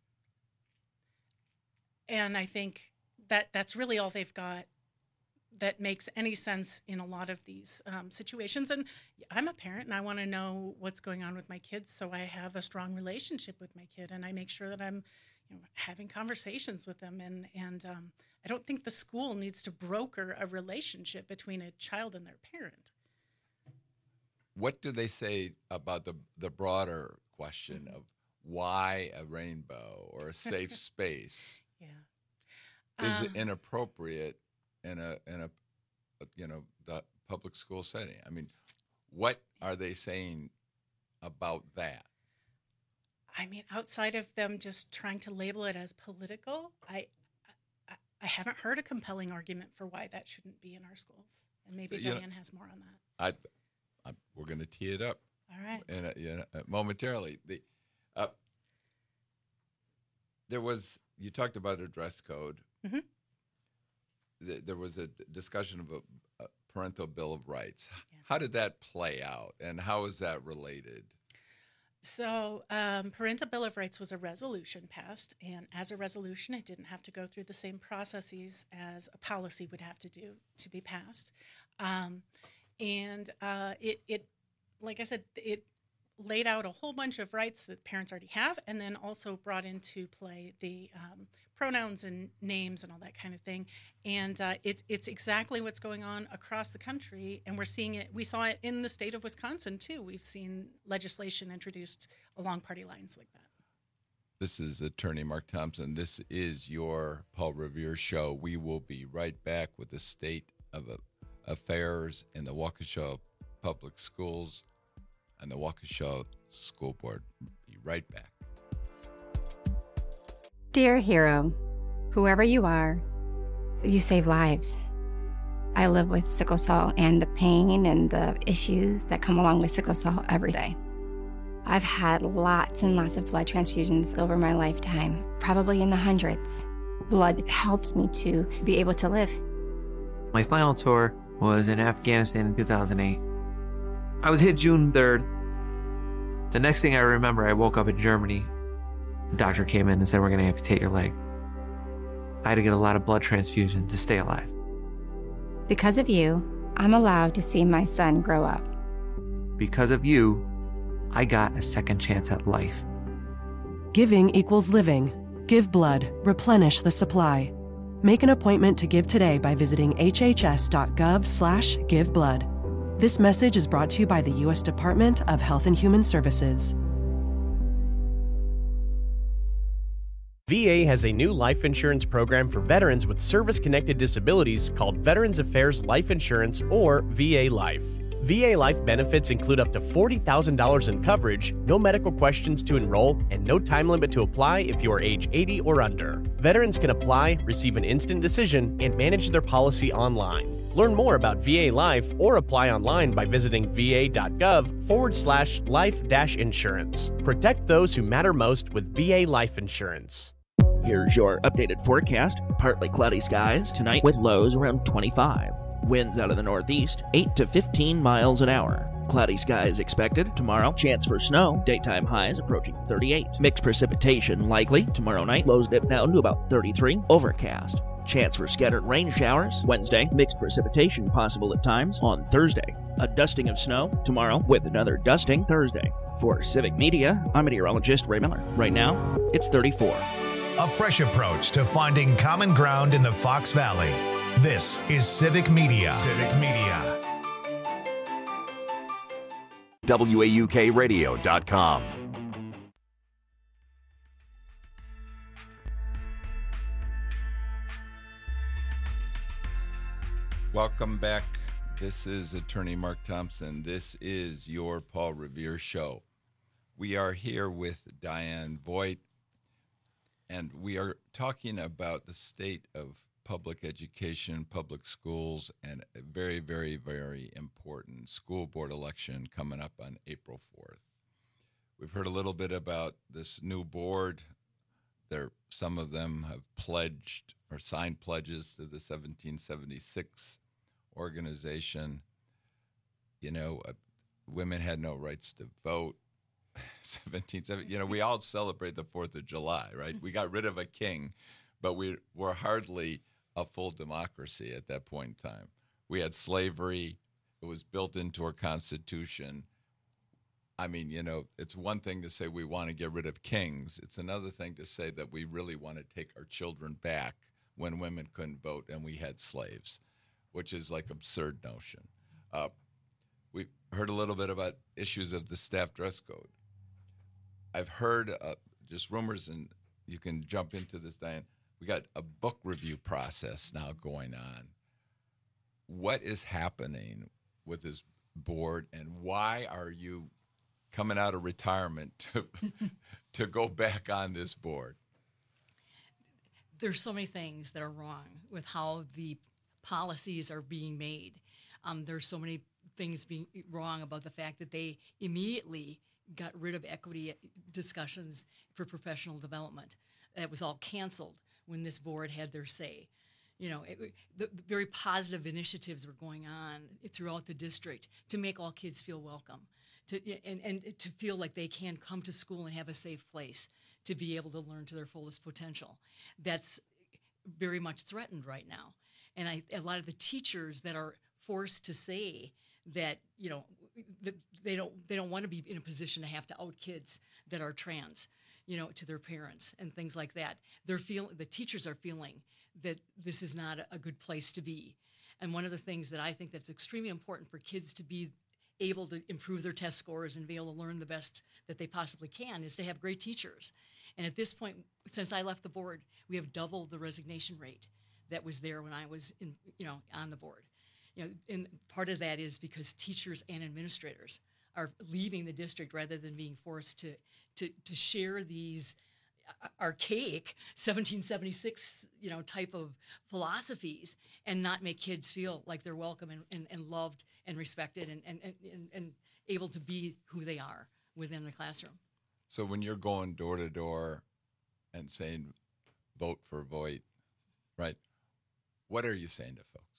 And I think that that's really all they've got that makes any sense in a lot of these um, situations. And I'm a parent and I want to know what's going on with my kids, so I have a strong relationship with my kid and I make sure that I'm you know, having conversations with them. And, and um, I don't think the school needs to broker a relationship between a child and their parent. What do they say about the, the broader question mm-hmm. of why a rainbow or a safe space yeah. is um, inappropriate in a in a you know the public school setting? I mean, what are they saying about that? I mean, outside of them just trying to label it as political, I I, I haven't heard a compelling argument for why that shouldn't be in our schools. And maybe So, Diane know, has more on that. I, I we're going to tee it up. All right. In a, you know, momentarily, the uh, there was you talked about a dress code. Mm-hmm. There was a discussion of a, a parental bill of rights. Yeah. How did that play out, and how is that related? So, um, Parental Bill of Rights was a resolution passed, and as a resolution, it didn't have to go through the same processes as a policy would have to do to be passed. Um, and uh, it, it, like I said, it laid out a whole bunch of rights that parents already have, and then also brought into play the um, pronouns and names and all that kind of thing. And uh, it, it's exactly what's going on across the country, and we're seeing it. We saw it in the state of Wisconsin, too. We've seen legislation introduced along party lines like that. This is Attorney Mark Thompson. This is your Paul Revere Show. We will be right back with the state of affairs in the Waukesha Public Schools and the Waukesha School Board. Be right back. Dear hero, whoever you are, you save lives. I live with sickle cell and the pain and the issues that come along with sickle cell every day. I've had lots and lots of blood transfusions over my lifetime, probably in the hundreds. Blood helps me to be able to live. My final tour was in Afghanistan in two thousand eight. I was hit June third. The next thing I remember, I woke up in Germany. The doctor came in and said, we're going to amputate your leg. I had to get a lot of blood transfusion to stay alive. Because of you, I'm allowed to see my son grow up. Because of you, I got a second chance at life. Giving equals living. Give blood. Replenish the supply. Make an appointment to give today by visiting hhs.gov slash give blood. This message is brought to you by the U S Department of Health and Human Services. V A has a new life insurance program for veterans with service-connected disabilities called Veterans Affairs Life Insurance, or V A Life. V A life benefits include up to forty thousand dollars in coverage, no medical questions to enroll, and no time limit to apply if you are age eighty or under. Veterans can apply, receive an instant decision, and manage their policy online. Learn more about V A Life or apply online by visiting va.gov forward slash life dash insurance. Protect those who matter most with V A Life Insurance. Here's your updated forecast. Partly cloudy skies tonight with lows around twenty-five. Winds out of the northeast, eight to fifteen miles an hour. Cloudy skies expected tomorrow. Chance for snow. Daytime highs approaching thirty-eight. Mixed precipitation likely tomorrow night. Lows dip down to about thirty-three. Overcast. Chance for scattered rain showers. Wednesday, mixed precipitation possible at times. On Thursday, a dusting of snow. Tomorrow, with another dusting Thursday. For Civic Media, I'm meteorologist Ray Miller. Right now, it's thirty-four. A fresh approach to finding common ground in the Fox Valley. This is Civic Media. Civic Media. W A U K radio dot com. Welcome back. This is Attorney Mark Thompson. This is your Paul Revere Show. We are here with Diane Voigt, and we are talking about the state of public education, public schools, and a very, very, very important school board election coming up on April fourth. We've heard a little bit about this new board. There, some of them have pledged or signed pledges to the seventeen seventy-six organization. You know, uh, women had no rights to vote. seventeen seventy, you know, we all celebrate the fourth of July, right? We got rid of a king, but we were hardly a full democracy at that point in time. We had slavery. It was built into our Constitution. I mean, you know, it's one thing to say we want to get rid of kings. It's another thing to say that we really want to take our children back when women couldn't vote and we had slaves, which is like absurd notion. Uh, we heard a little bit about issues of the staff dress code. I've heard uh, just rumors, and you can jump into this, Diane. We got a book review process now going on. What is happening with this board, and why are you coming out of retirement to to go back on this board? There's so many things that are wrong with how the policies are being made. Um, there's so many things being wrong about the fact that they immediately got rid of equity discussions for professional development. That was all canceled when this board had their say. You know, it, the, the very positive initiatives were going on throughout the district to make all kids feel welcome, to and, and to feel like they can come to school and have a safe place to be able to learn to their fullest potential. That's very much threatened right now. And I, a lot of the teachers that are forced to say that, you know, that they don't they don't want to be in a position to have to out kids that are trans, you know, to their parents and things like that. They're feel the teachers are feeling that this is not a good place to be. And one of the things that I think that's extremely important for kids to be able to improve their test scores and be able to learn the best that they possibly can is to have great teachers. And at this point, since I left the board, we have doubled the resignation rate that was there when I was in, you know, on the board. You know, and part of that is because teachers and administrators are leaving the district rather than being forced to to to share these archaic seventeen seventy-six, you know, type of philosophies and not make kids feel like they're welcome and, and, and loved and respected and, and, and, and able to be who they are within the classroom. So when you're going door to door and saying vote for Voigt, right, what are you saying to folks?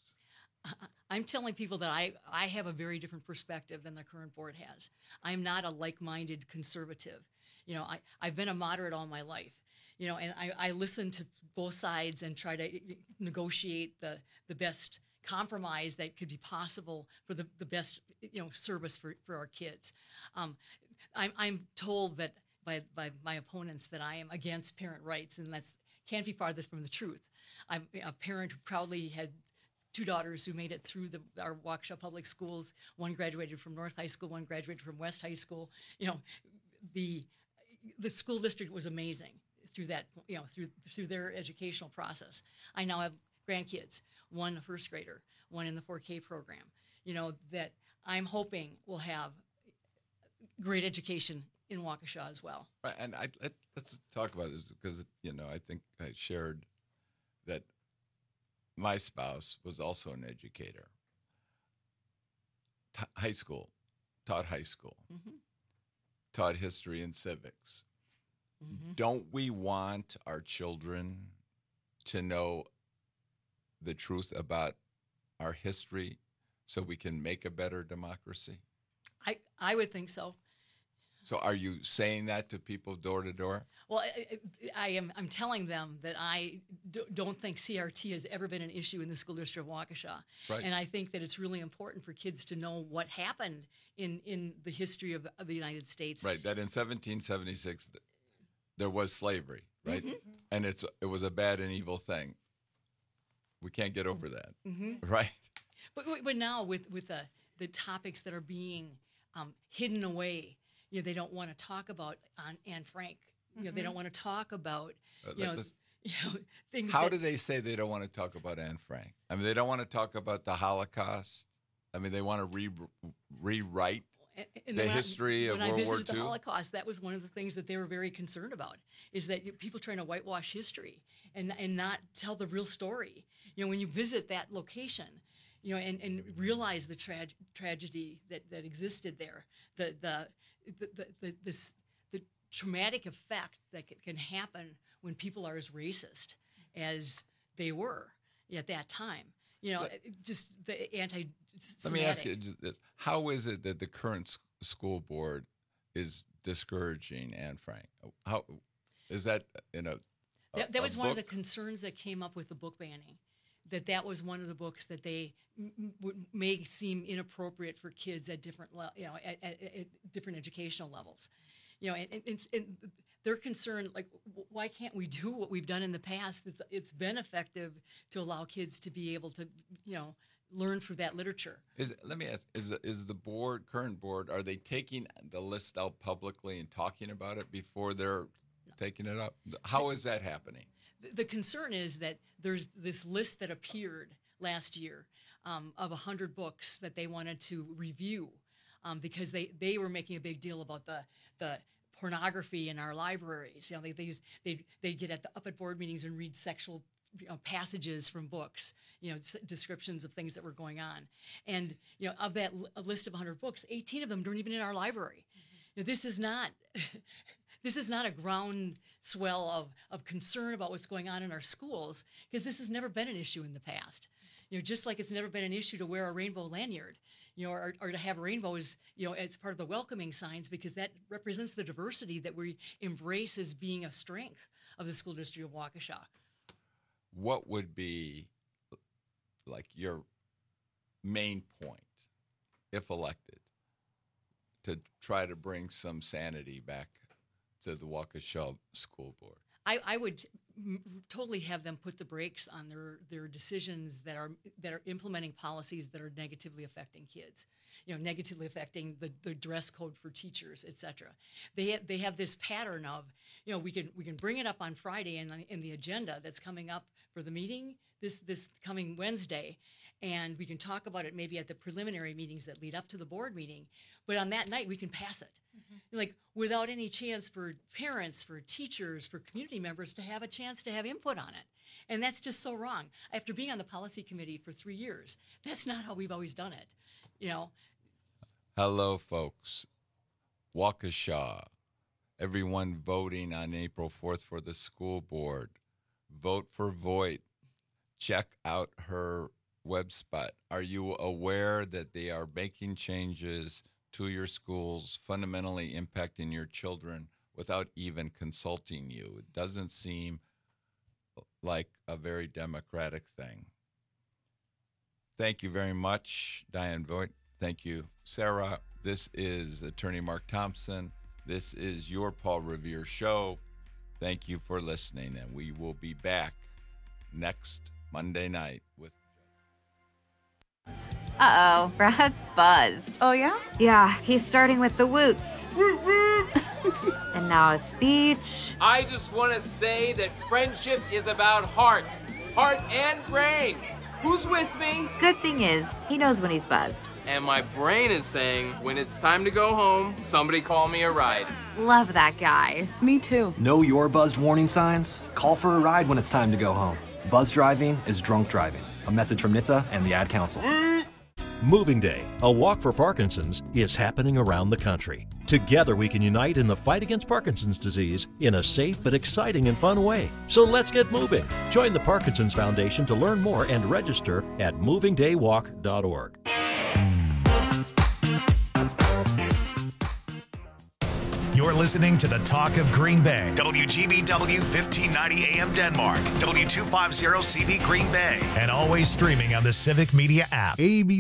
I'm telling people that I, I have a very different perspective than the current board has. I'm not a like-minded conservative. You know, I, I've been a moderate all my life, you know, and I, I listen to both sides and try to negotiate the, the best compromise that could be possible for the, the best, you know, service for, for our kids. Um, I'm, I'm told that by, by my opponents that I am against parent rights, and that's can't be farther from the truth. I'm a parent who proudly had two daughters who made it through the, our Waukesha public schools. One graduated from North High School, one graduated from West High School. You know, the the school district was amazing through that, you know, through through their educational process. I now have grandkids, one a first grader, one in the four K program. You know, that I'm hoping we'll have great education in Waukesha as well. Right, and I, let, let's talk about this because, you know, I think I shared that my spouse was also an educator. T- high school, taught high school, mm-hmm. taught history and civics. Mm-hmm. Don't we want our children to know the truth about our history so we can make a better democracy? I, I would think so. So are you saying that to people door to door? Well, I, I am. I'm telling them that I d- don't think C R T has ever been an issue in the school district of Waukesha. Right. And I think that it's really important for kids to know what happened in, in the history of, of the United States. Right, that in seventeen seventy-six there was slavery, right? Mm-hmm. And it's it was a bad and evil thing. We can't get over that, mm-hmm. right? But but now with, with the, the topics that are being um, hidden away, you know, they don't want to talk about on Anne Frank. You know, Mm-hmm. they don't want to talk about, Uh, you, let- know, let's- you know, things How that, do they say they don't want to talk about Anne Frank? I mean, they don't want to talk about the Holocaust. I mean, they want to re- rewrite And- and the when I- history of when World I War visited Two. the Holocaust, that was one of the things that they were very concerned about, is that you- people trying to whitewash history and and not tell the real story. You know, when you visit that location, you know, and, and realize the tra- tragedy that, that existed there, the the the the, the, this, the traumatic effect that c- can happen when people are as racist as they were at that time. You know, Let- it- just the anti. Let me ask you this: how is it that the current s- school board is discouraging Anne Frank? How is that in a? a That, that was a one of the book? concerns that came up with the book banning. That that was one of the books that they m- m- would may seem inappropriate for kids at different, le- you know, at, at, at different educational levels. You know, and, and, and, and they're concerned, like, w- why can't we do what we've done in the past? It's, it's been effective to allow kids to be able to, you know, learn through that literature. Is let me ask: Is the, is the board, current board, are they taking the list out publicly and talking about it before they're taking it up? How is that happening? The, the concern is that there's this list that appeared last year um, of one hundred books that they wanted to review um, because they, they were making a big deal about the the pornography in our libraries. You know, they they they they get at the up at board meetings and read sexual, you know, passages from books, you know, s- descriptions of things that were going on. And, you know, of that l- a list of one hundred books, eighteen of them aren't even in our library. You know, this is not this is not a groundswell of, of concern about what's going on in our schools, because this has never been an issue in the past. You know, just like it's never been an issue to wear a rainbow lanyard, you know, or, or to have rainbows, you know, as part of the welcoming signs, because that represents the diversity that we embrace as being a strength of the school district of Waukesha. What would be like your main point, if elected, to try to bring some sanity back to the Waukesha School Board? I, I would m- totally have them put the brakes on their, their decisions that are that are implementing policies that are negatively affecting kids, you know, negatively affecting the, the dress code for teachers, et cetera. They have, they have this pattern of, you know, we can we can bring it up on Friday in, in the agenda that's coming up for the meeting this this coming Wednesday, and we can talk about it maybe at the preliminary meetings that lead up to the board meeting. But on that night, we can pass it. Mm-hmm. Like, without any chance for parents, for teachers, for community members to have a chance to have input on it. And that's just so wrong. After being on the policy committee for three years, that's not how we've always done it. You know, Hello, folks. Waukesha. Everyone voting on April fourth for the school board. Vote for Voight. Check out her website. Are you aware that they are making changes to your schools, fundamentally impacting your children without even consulting you? It doesn't seem like a very democratic thing. Thank you very much, Diane Voight. Thank you, Sarah. This is Attorney Mark Thompson. This is your Paul Revere Show. Thank you for listening, and we will be back next Monday night with Uh-oh, Brad's buzzed. Oh, yeah? Yeah, he's starting with the woots. And now a speech. I just want to say that friendship is about heart, heart and brain. Who's with me? Good thing is, he knows when he's buzzed. And my brain is saying, when it's time to go home, somebody call me a ride. Love that guy. Me too. Know your buzzed warning signs? Call for a ride when it's time to go home. Buzz driving is drunk driving. A message from N H T S A and the Ad Council. Moving Day, a walk for Parkinson's, is happening around the country. Together we can unite in the fight against Parkinson's disease in a safe but exciting and fun way. So let's get moving. Join the Parkinson's Foundation to learn more and register at moving day walk dot org. You're listening to the Talk of Green Bay. W G B W fifteen ninety A M Denmark. W two fifty C V Green Bay. And always streaming on the Civic Media app. A B